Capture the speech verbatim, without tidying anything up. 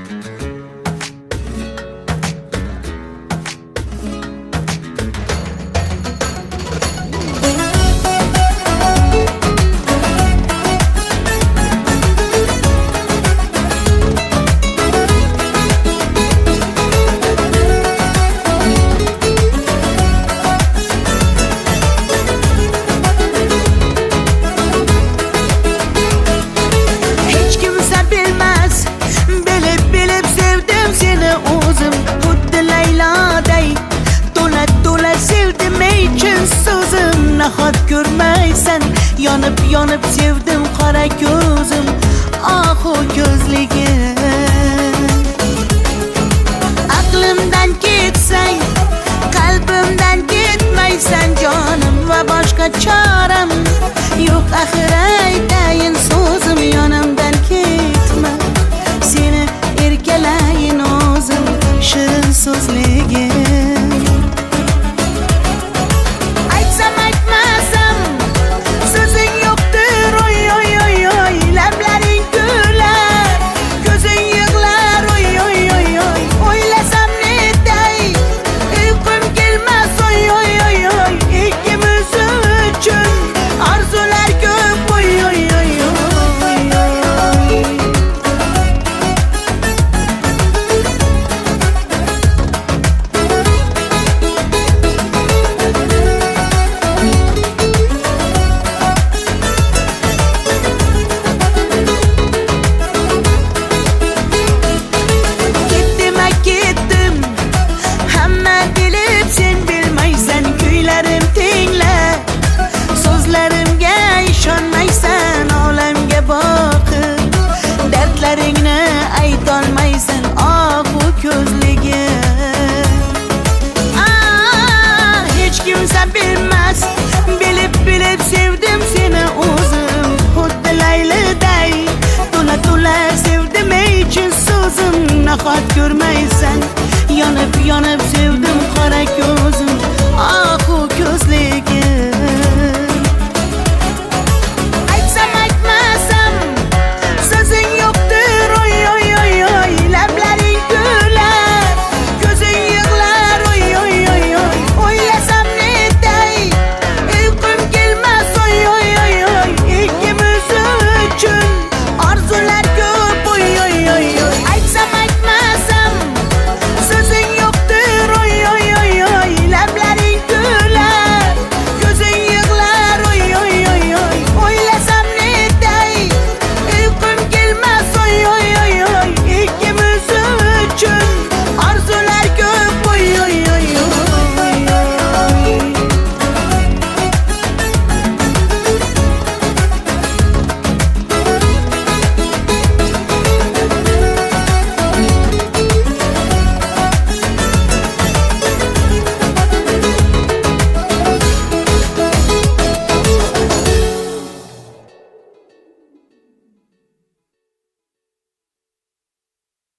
Nahot ko'rmaysan, yonib yonib sevdim qora ko'zim, ah o ko'zligim. Aqlimdan ketsang, qalbimdan ketmaysan jonim, va boshqa choram yo'q axir aytayin so'zim. Yonimdan ketma, seni erkalayin o'zim, shirin so'zligim. Aytolmaysan ah bu ko'zligim. Ah, hech kimsa bilmas, bilib bilib sevdim seni o'zim. Xuddi Layliday to'la to'la sevdim ey chin so'zim. Nahot ko'rmaysan, yonib yonib sevdim qora ko'zim.